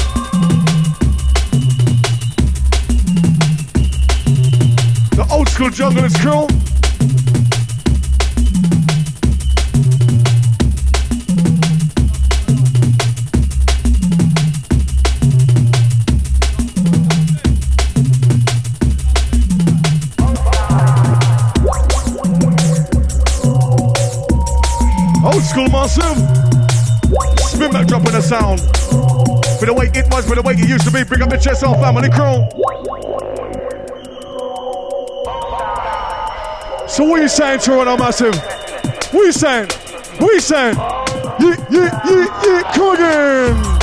The old school jungle is cool. Old school massive. Spin back dropping the sound. For the way it was, for the way it used to be. Bring up the chest off family crew. So what are you saying, Toronto massive? What are you saying? What are you saying? Yeah, yeah, yeah, yeah, come again.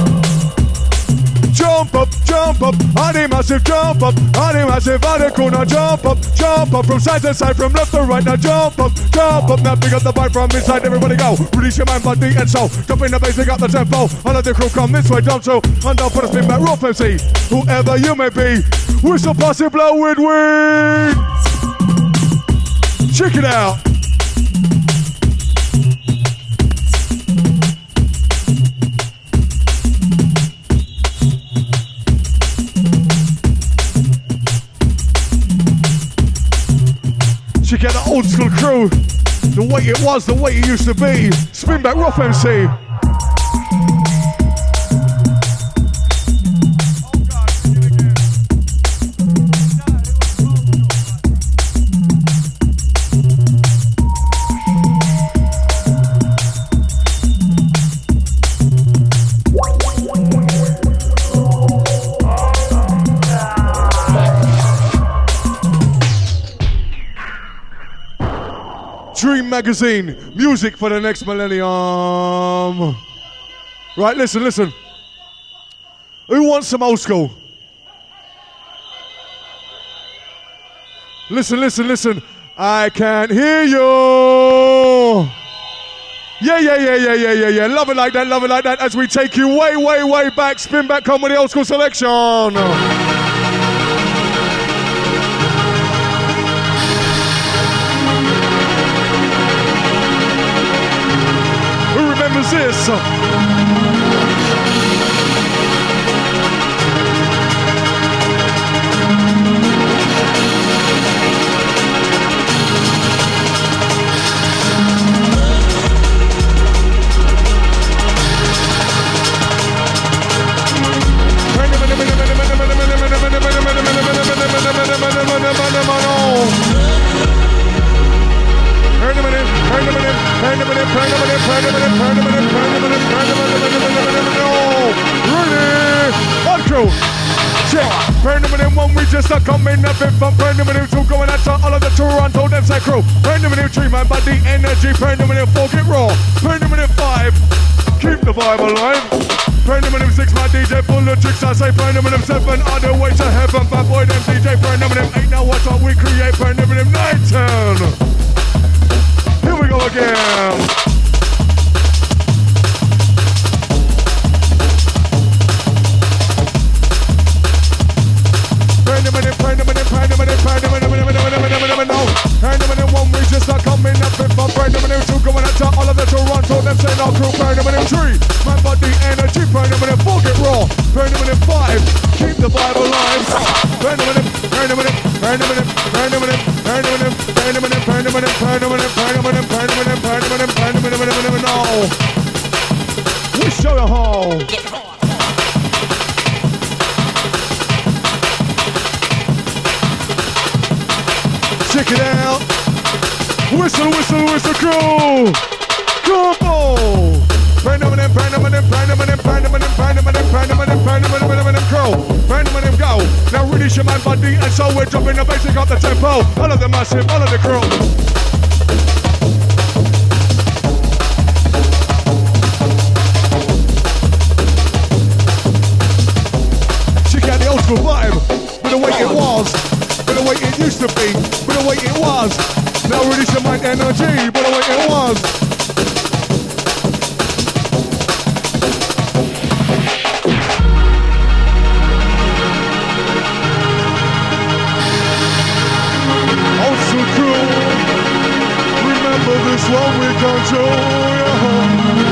Jump up, jump up, honey massive, jump up, honey massive, on the corner, jump up, jump up, from side to side, from left to right, now jump up, jump up, now pick up the vibe from inside, everybody go, release your mind, body and soul, jump in the bass, pick up the tempo, all of the crew come this way, down so, and down for the spin back, rough M C, whoever you may be, whistle, pass it, blow with wind, check it out. Check out the old school crew, the way it was, the way it used to be. Spin back, rough M C. Dream Magazine, music for the next millennium. Right, listen, listen. Who wants some old school? Listen, listen, listen. I can't hear you. Yeah, yeah, yeah, yeah, yeah, yeah, yeah. Love it like that, love it like that. As we take you way, way, way back. Spin back, come with the old school selection. This. Just a coming up in from brand new two going out to all of the Toronto them say crew. Brand new three man but the energy. Brand new four get raw. Brand new five keep the vibe alive. Brand new six my D J full of tricks. I say brand new seven on the way to heaven. Bad boy them D J. Brand new eight now watch what we create. Brand new nine ten. Here we go again. One we just not coming up in from brand new two going out to all of the Toronto them say no crew brand new three man but the energy brand new four alive. Burn them in them, burn them in them, burn them in them, burn them in them, burn them in them, burn them in them, burn them in them, burn them in them, burn them in them, burn them in them, burn them in them, burn them in them, burn them in them, no. We show you how. Check it out. Whistle, whistle, whistle, crew. Come on. Burn them in them, burn them in them, burn them in them, burn them in them, burn them in them, burn them in them, burn them in them, burn them in them, crew. Burn them in them, go. Now release your man body, and so we're dropping the basic up the tempo. All of the massive, all of the crew. Check out the old school vibe, with the way it was, with the way it used to be, with the way it was. Now release your mind energy, with the way it was. Old school crew, remember this one we control, yeah.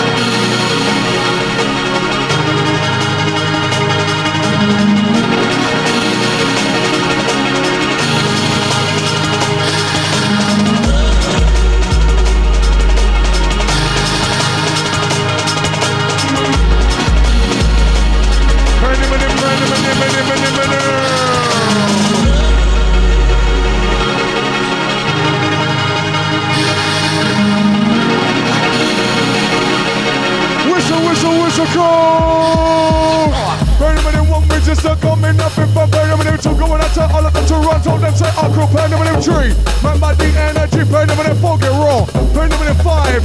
Whistle, whistle, whistle, call! Burn them in them one, we just are coming up in front. Burn them in them two, going out to all of them Toronto. Them say, oh, crew, burn them in them three. Man, by the energy, burn them in them four, get raw. Burn them in them five.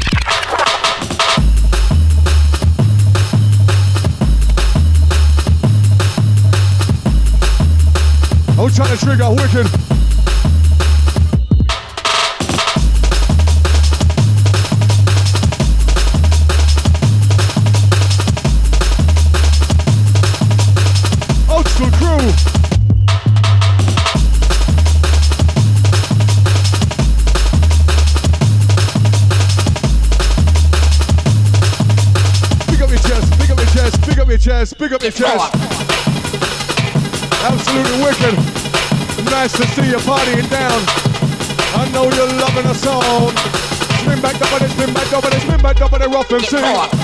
Oh, trying to trigger, wicked. Old school crew. Pick up your chest, pick up your chest, pick up your chest, pick up your chest. Absolutely wicked. Nice to see you partying down. I know you're loving the song. Spin back up on it, spin back up on it, spin back up on it, rough and sing.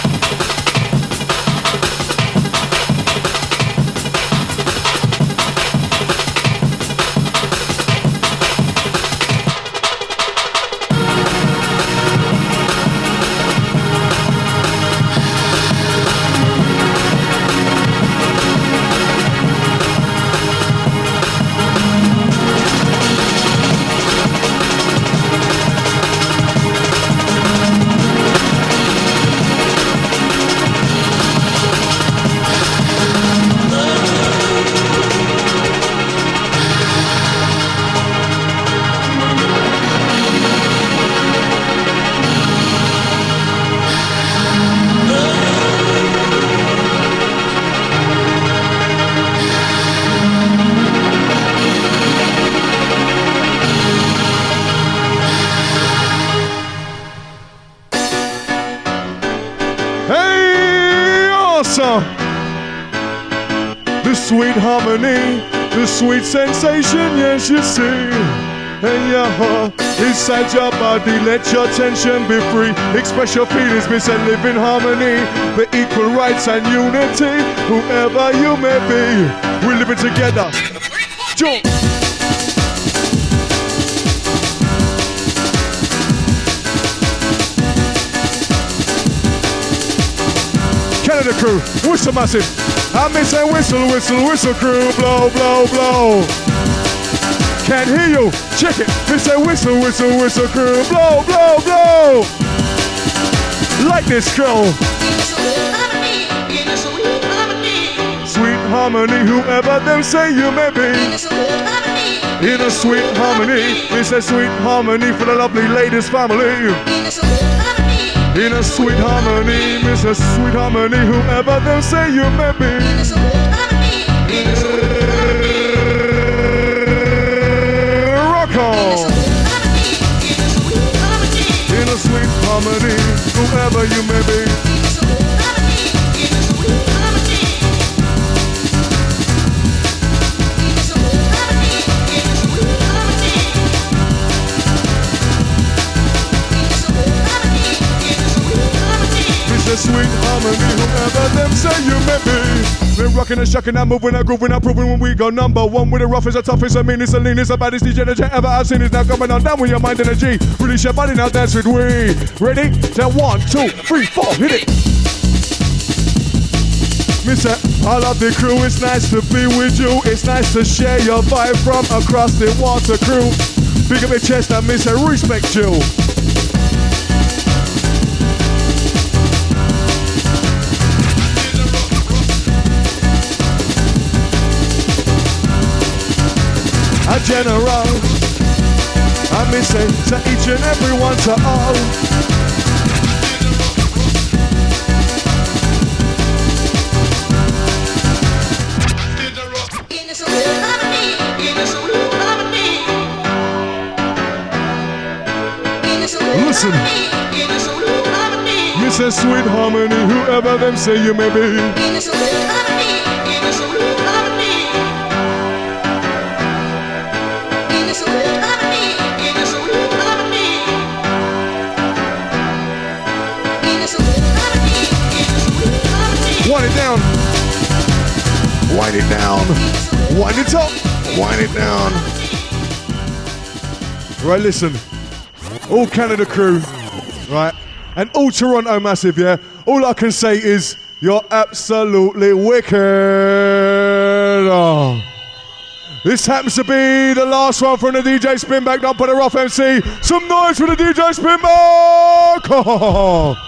The sweet harmony, the sweet sensation, yes you see. And your heart inside your body, let your tension be free. Express your feelings, miss, and live in harmony. The equal rights and unity, whoever you may be, we're living together. Jump. Canada crew, whistle massive. I miss a whistle, whistle, whistle crew, blow, blow, blow. Can't hear you, check it. Miss a whistle, whistle, whistle crew, blow, blow, blow. Like this crew. Sweet harmony, whoever them say you may be. In a sweet harmony, it's a sweet harmony for the lovely ladies family. In a sweet harmony, miss a sweet harmony, whoever them say you may be. Rock on. In a sweet harmony, whoever you may be. say you may be. Been rocking and shocking and moving and grooving and proving when we go number one with the roughest, the toughest, the meanest, the leanest, the baddest D J that you ever have seen is now coming on down with your mind and a G. Release your body now, dance with we. Ready? Then one, two, three, four, hit it. Mister, I love the crew, it's nice to be with you. It's nice to share your vibe from across the water crew. Big up your chest and Mister respect you. A general, I may say to each and every one, to all. Listen, Mister Sweet Harmony, whoever them say you may be. Wind it down. Wind it down. Wind it up. Wind it down. Right, listen. All Canada crew, right? And all Toronto massive, yeah? All I can say is you're absolutely wicked. Oh. This happens to be the last one from the D J Spinback. Don't put a rough M C. Some noise for the D J Spinback. Oh.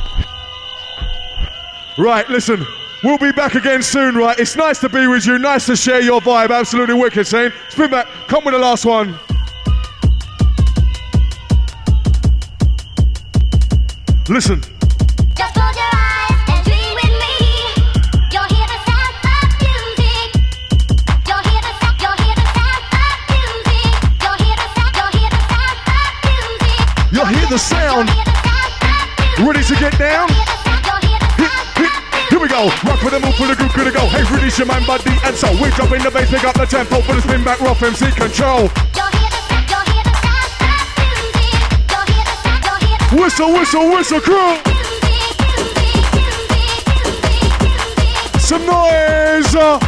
Right, listen, we'll be back again soon, right? It's nice to be with you, nice to share your vibe, absolutely wicked, saying. Spinback, come with the last one. Listen. Just close your eyes and dream with me. You'll hear the sound of music. You'll hear the sound, you'll hear the sound of music. You'll hear the sound, you'll hear the sound of music. You'll hear the sound. Ready to get down? Here we go, rock for the move for the group, gonna go. Hey, release your mind, body and soul. We drop in the bass, pick up the tempo for the spin back, rough M C control. Whistle, whistle, whistle, crew. Some noise. Uh,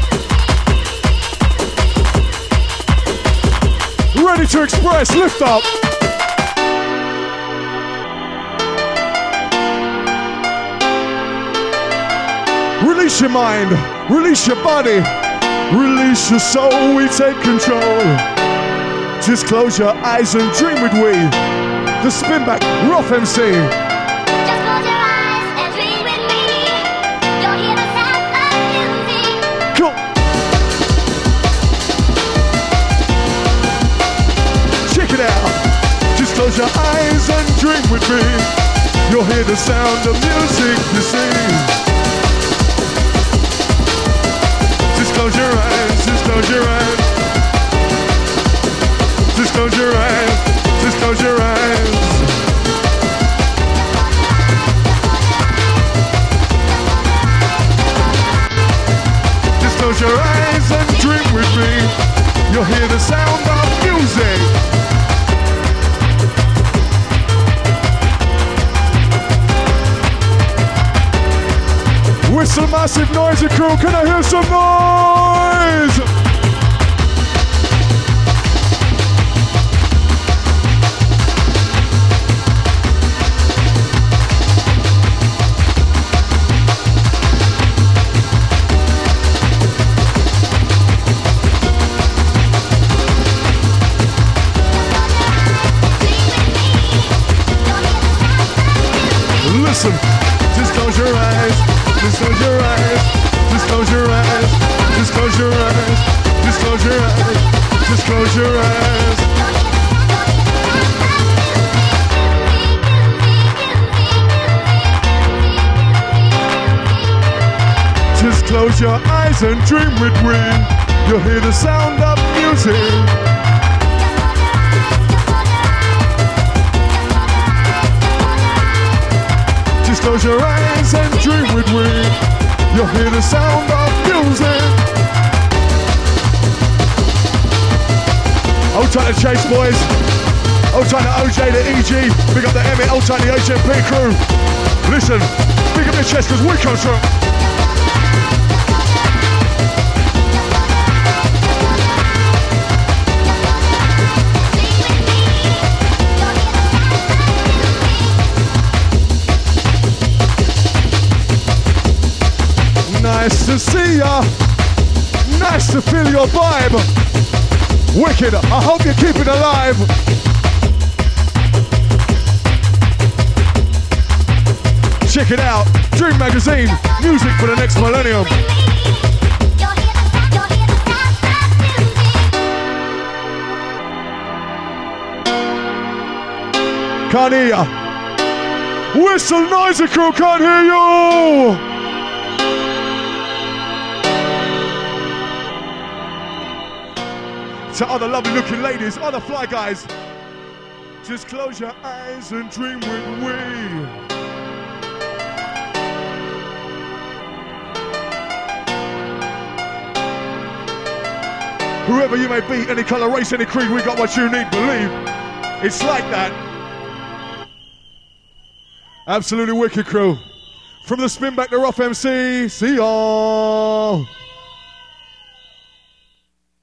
ready to express, lift up. Release your mind, release your body, release your soul, we take control. Just close your eyes and dream with we. The Spinback Rough M C. Just close your eyes and dream with me. You'll hear the sound of music. Cool. Check it out. Just close your eyes and dream with me. You'll hear the sound of music, you see. Just close your eyes, just close your eyes. Just close your eyes, just close your eyes. Just close your eyes and dream with me. You'll hear the sound of music. Whistle massive noisy crew, can I hear some noise? Listen, just close your eyes. Just close your eyes, just close your eyes, just close your eyes, just close your eyes, just close your eyes. Just close your eyes and dream with me. You'll hear the sound of music. Just close your eyes and dream with me. You'll hear the sound of music. Old time to Chase boys. Old time to O J, the E G. Big up the Emmett, old time the H M P crew. Listen, big up your chest because we come strong. Nice to feel your vibe. Wicked. I hope you keep it alive. Check it out. Dream Magazine. Music for the next millennium. Can't hear ya. Whistle noisy crew, can't hear you. To other lovely looking ladies, other fly guys, just close your eyes and dream with me. Whoever you may be, any color, race, any creed, we got what you need, believe. It's like that. Absolutely wicked crew. From the spin back to Rough M C, see y'all.